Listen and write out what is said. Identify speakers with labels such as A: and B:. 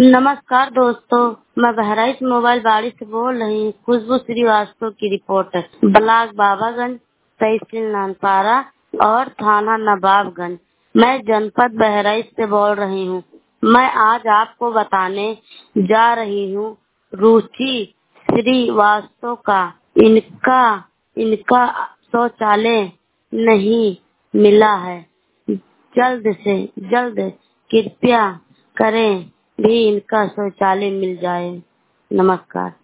A: नमस्कार दोस्तों, मैं बहराइच मोबाइल बाड़ी से बोल रही हूँ। खुशबू श्रीवास्तव की रिपोर्ट है। ब्लॉक बाबागंज, तहसील नानपारा और थाना नवाबगंज। मैं जनपद बहराइच से बोल रही हूँ। मैं आज आपको बताने जा रही हूँ रुचि श्रीवास्तव का। इनका शौचालय नहीं मिला है। जल्द से जल्द कृपया करें भी इनका शौचालय मिल जाए। नमस्कार।